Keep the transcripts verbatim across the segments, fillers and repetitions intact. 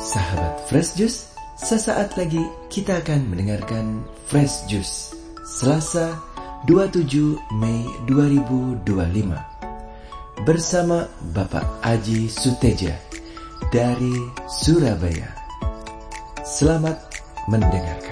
Sahabat Fresh Juice, sesaat lagi kita akan mendengarkan Fresh Juice Selasa dua puluh tujuh Mei dua ribu dua puluh lima bersama Bapak Aji Suteja dari Surabaya. Selamat mendengarkan.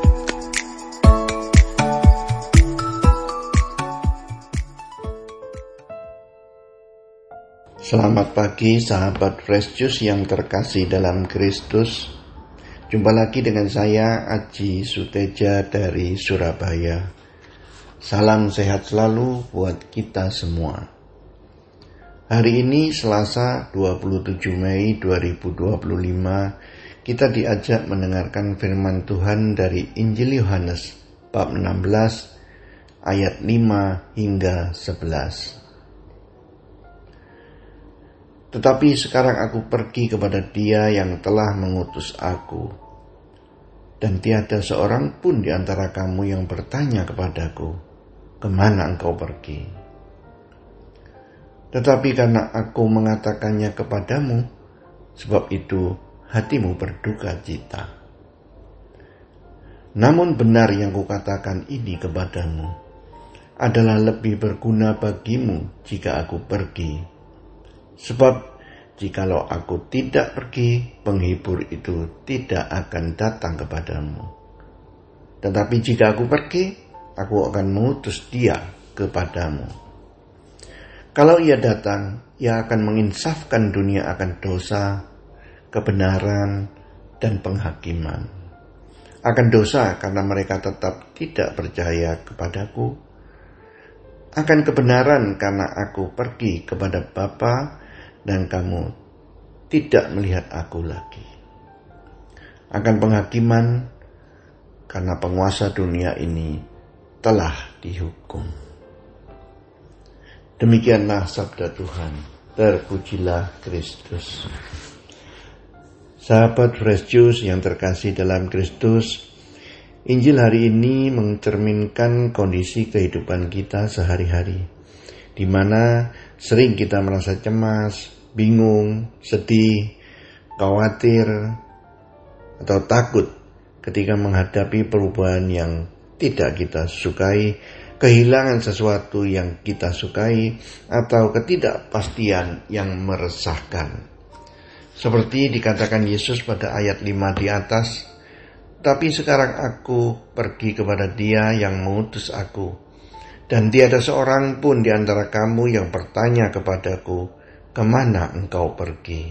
Selamat pagi sahabat Fresh Juice yang terkasih dalam Kristus. Jumpa lagi dengan saya Aji Suteja dari Surabaya. Salam sehat selalu buat kita semua. Hari ini Selasa dua puluh tujuh Mei dua ribu dua puluh lima, kita diajak mendengarkan firman Tuhan dari Injil Yohanes bab enam belas ayat lima hingga sebelas. Tetapi sekarang aku pergi kepada Dia yang telah mengutus aku, dan tiada seorang pun di antara kamu yang bertanya kepadaku, kemana engkau pergi? Tetapi karena aku mengatakannya kepadamu, sebab itu hatimu berduka cita. Namun benar yang kukatakan ini kepadamu adalah lebih berguna bagimu jika aku pergi. Sebab jikalau aku tidak pergi, penghibur itu tidak akan datang kepadamu. Tetapi jika aku pergi, aku akan mengutus Dia kepadamu. Kalau Ia datang, Ia akan menginsafkan dunia akan dosa, kebenaran, dan penghakiman. Akan dosa karena mereka tetap tidak percaya kepadaku. Akan kebenaran karena aku pergi kepada Bapa, dan kamu tidak melihat aku lagi. Akan penghakiman karena penguasa dunia ini telah dihukum. Demikianlah sabda Tuhan. Terpujilah Kristus. Sahabat Fresh Juice yang terkasih dalam Kristus, Injil hari ini mencerminkan kondisi kehidupan kita sehari-hari, di mana sering kita merasa cemas, bingung, sedih, khawatir, atau takut ketika menghadapi perubahan yang tidak kita sukai, kehilangan sesuatu yang kita sukai, atau ketidakpastian yang meresahkan. Seperti dikatakan Yesus pada ayat lima di atas, tapi sekarang aku pergi kepada Dia yang mengutus aku, dan tiada seorang pun di antara kamu yang bertanya kepadaku, kemana engkau pergi?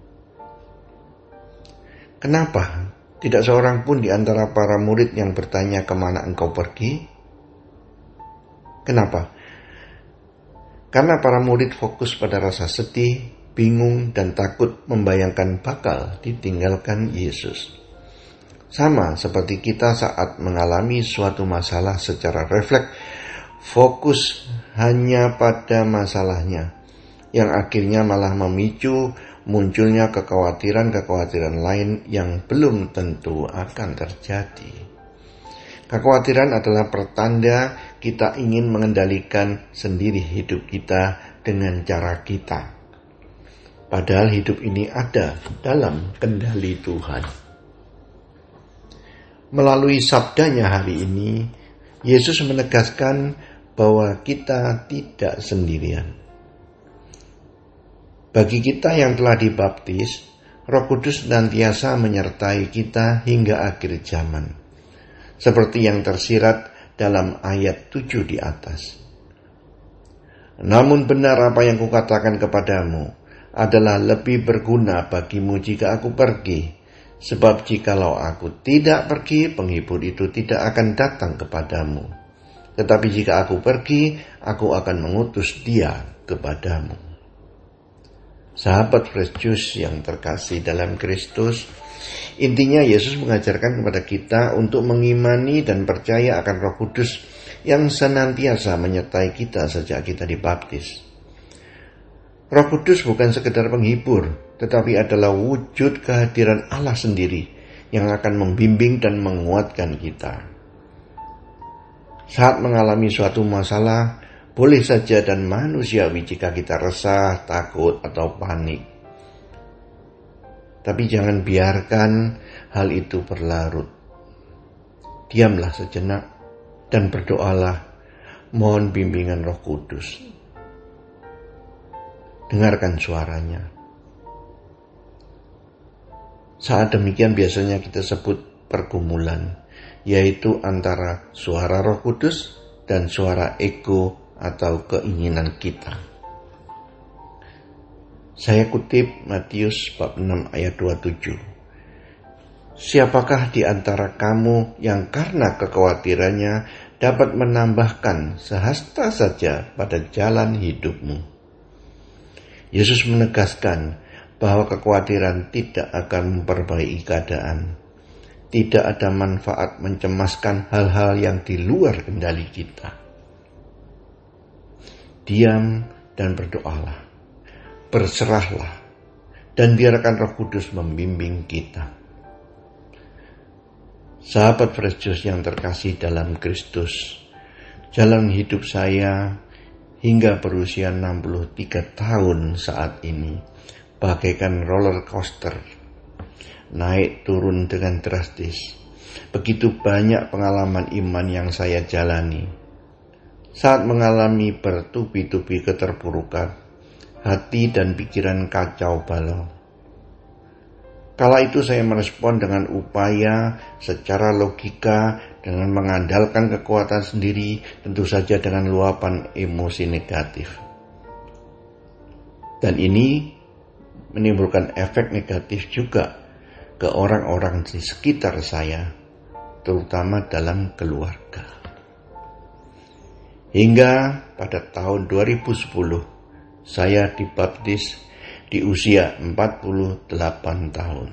Kenapa tidak seorang pun di antara para murid yang bertanya kemana engkau pergi? Kenapa? Karena para murid fokus pada rasa sedih, bingung, dan takut membayangkan bakal ditinggalkan Yesus. Sama seperti kita saat mengalami suatu masalah secara refleks, fokus hanya pada masalahnya, yang akhirnya malah memicu munculnya kekhawatiran-kekhawatiran lain yang belum tentu akan terjadi. Kekhawatiran adalah pertanda kita ingin mengendalikan sendiri hidup kita dengan cara kita. Padahal hidup ini ada dalam kendali Tuhan. Melalui sabdanya hari ini, Yesus menegaskan bahwa kita tidak sendirian. Bagi kita yang telah dibaptis, Roh Kudus senantiasa menyertai kita hingga akhir zaman, seperti yang tersirat dalam ayat tujuh di atas. Namun benar apa yang kukatakan kepadamu adalah lebih berguna bagimu jika aku pergi, sebab jikalau aku tidak pergi, penghibur itu tidak akan datang kepadamu. Tetapi jika aku pergi, aku akan mengutus Dia kepadamu. Sahabat Fresh Juice yang terkasih dalam Kristus, intinya Yesus mengajarkan kepada kita untuk mengimani dan percaya akan Roh Kudus yang senantiasa menyertai kita sejak kita dibaptis. Roh Kudus bukan sekedar penghibur, tetapi adalah wujud kehadiran Allah sendiri yang akan membimbing dan menguatkan kita. Saat mengalami suatu masalah, boleh saja dan manusiawi jika kita resah, takut, atau panik. Tapi jangan biarkan hal itu berlarut. Diamlah sejenak dan berdoalah, mohon bimbingan Roh Kudus. Dengarkan suaranya. Saat demikian biasanya kita sebut pergumulan, yaitu antara suara Roh Kudus dan suara ego atau keinginan kita. Saya kutip Matius bab enam ayat dua puluh tujuh. Siapakah di antara kamu yang karena kekhawatirannya dapat menambahkan sehasta saja pada jalan hidupmu? Yesus menegaskan bahwa kekhawatiran tidak akan memperbaiki keadaan. Tidak ada manfaat mencemaskan hal-hal yang di luar kendali kita. Diam dan berdoalah. Berserahlah. Dan biarkan Roh Kudus membimbing kita. Sahabat Fresh Juice yang terkasih dalam Kristus, jalan hidup saya hingga berusia enam puluh tiga tahun saat ini bagaikan roller coaster, naik turun dengan drastis. Begitu banyak pengalaman iman yang saya jalani. Saat mengalami bertubi-tubi keterpurukan, hati dan pikiran kacau balau. Kala itu saya merespon dengan upaya secara logika dengan mengandalkan kekuatan sendiri, tentu saja dengan luapan emosi negatif. Dan ini menimbulkan efek negatif juga ke orang-orang di sekitar saya, terutama dalam keluarga. Hingga pada tahun dua ribu sepuluh, saya dibaptis di usia empat puluh delapan tahun.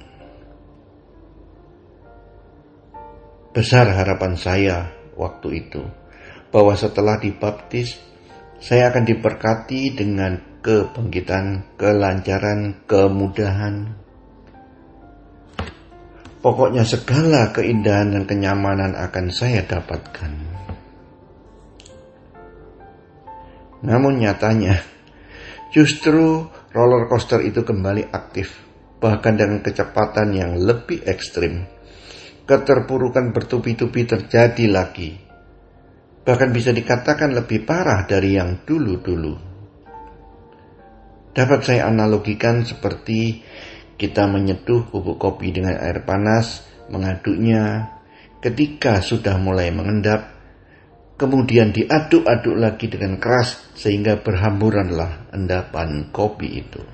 Besar harapan saya waktu itu bahwa setelah dibaptis saya akan diberkati dengan kebangkitan, kelancaran, kemudahan. Pokoknya segala keindahan dan kenyamanan akan saya dapatkan. Namun nyatanya justru roller coaster itu kembali aktif, bahkan dengan kecepatan yang lebih ekstrim. Keterpurukan bertubi-tubi terjadi lagi. Bahkan bisa dikatakan lebih parah dari yang dulu-dulu. Dapat saya analogikan seperti kita menyeduh bubuk kopi dengan air panas, mengaduknya. Ketika sudah mulai mengendap, kemudian diaduk-aduk lagi dengan keras sehingga berhamburanlah endapan kopi itu.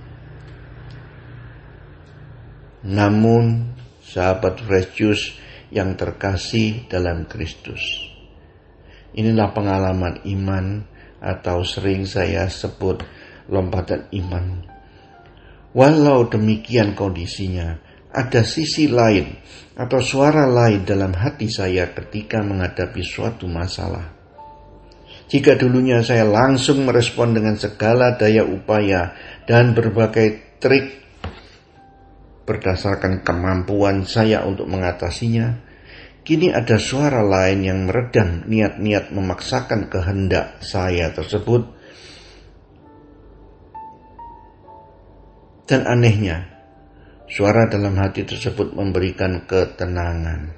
Namun, sahabat Fresh Juice yang terkasih dalam Kristus, inilah pengalaman iman atau sering saya sebut lompatan iman. Walau demikian kondisinya, ada sisi lain atau suara lain dalam hati saya ketika menghadapi suatu masalah. Jika dulunya saya langsung merespon dengan segala daya upaya dan berbagai trik berdasarkan kemampuan saya untuk mengatasinya, kini ada suara lain yang meredam niat-niat memaksakan kehendak saya tersebut. Dan anehnya, suara dalam hati tersebut memberikan ketenangan.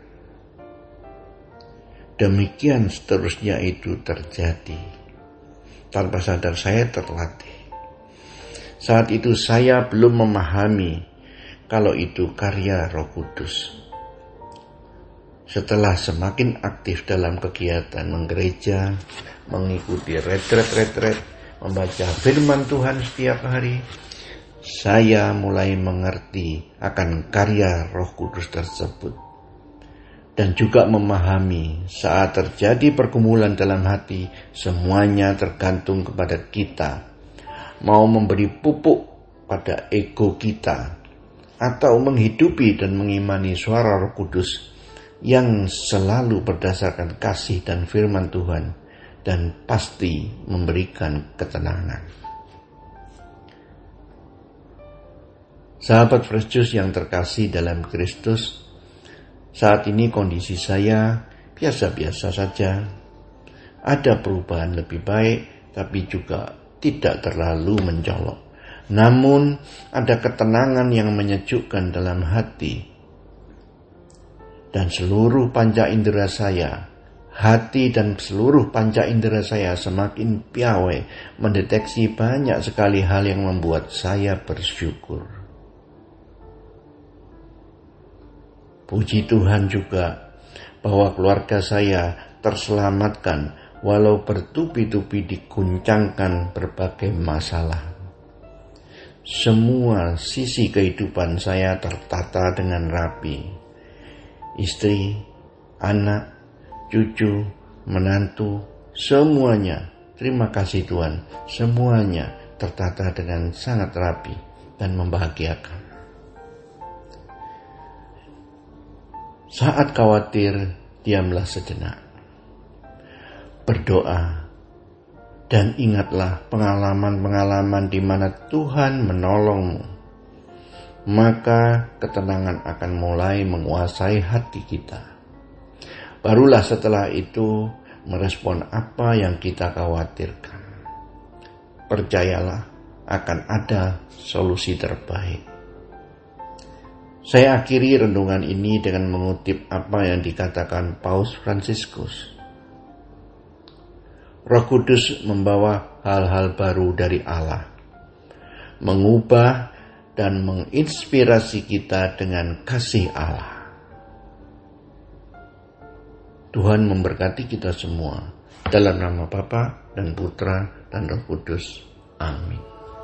Demikian seterusnya itu terjadi. Tanpa sadar saya terlatih. Saat itu saya belum memahami kalau itu karya Roh Kudus. Setelah semakin aktif dalam kegiatan menggereja, mengikuti retret-retret, membaca firman Tuhan setiap hari, saya mulai mengerti akan karya Roh Kudus tersebut. Dan juga memahami saat terjadi pergumulan dalam hati, semuanya tergantung kepada kita. Mau memberi pupuk pada ego kita, atau menghidupi dan mengimani suara Roh Kudus yang selalu berdasarkan kasih dan firman Tuhan, dan pasti memberikan ketenangan. Sahabat Fresh Juice yang terkasih dalam Kristus, saat ini kondisi saya biasa-biasa saja. Ada perubahan lebih baik, tapi juga tidak terlalu mencolok. namun ada ketenangan yang menyejukkan dalam hati. Dan seluruh panca indera saya, hati dan seluruh panca indera saya semakin piawai mendeteksi banyak sekali hal yang membuat saya bersyukur. Puji Tuhan juga bahwa keluarga saya terselamatkan walau bertubi-tubi diguncangkan berbagai masalah. Semua sisi kehidupan saya tertata dengan rapi. Istri, anak, cucu, menantu, semuanya, terima kasih Tuhan, semuanya tertata dengan sangat rapi dan membahagiakan. Saat khawatir, diamlah sejenak. Berdoa dan ingatlah pengalaman-pengalaman di mana Tuhan menolongmu. Maka ketenangan akan mulai menguasai hati kita. Barulah setelah itu merespon apa yang kita khawatirkan. Percayalah akan ada solusi terbaik. Saya akhiri renungan ini dengan mengutip apa yang dikatakan Paus Fransiskus. Roh Kudus membawa hal-hal baru dari Allah, mengubah dan menginspirasi kita dengan kasih Allah. Tuhan memberkati kita semua. Dalam nama Bapa dan Putra dan Roh Kudus. Amin.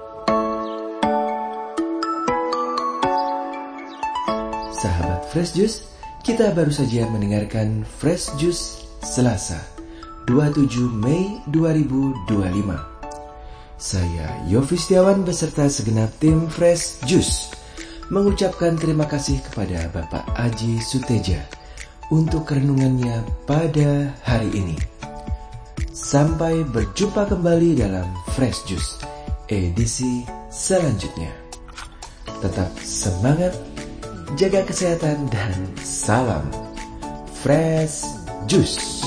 Sahabat Fresh Juice, kita baru saja mendengarkan Fresh Juice Selasa, dua puluh tujuh Mei dua ribu dua puluh lima. Saya Yofi Setiawan beserta segenap tim Fresh Juice mengucapkan terima kasih kepada Bapak Aji Suteja untuk renungannya pada hari ini. Sampai berjumpa kembali dalam Fresh Juice edisi selanjutnya. Tetap semangat, jaga kesehatan, dan salam Fresh Juice.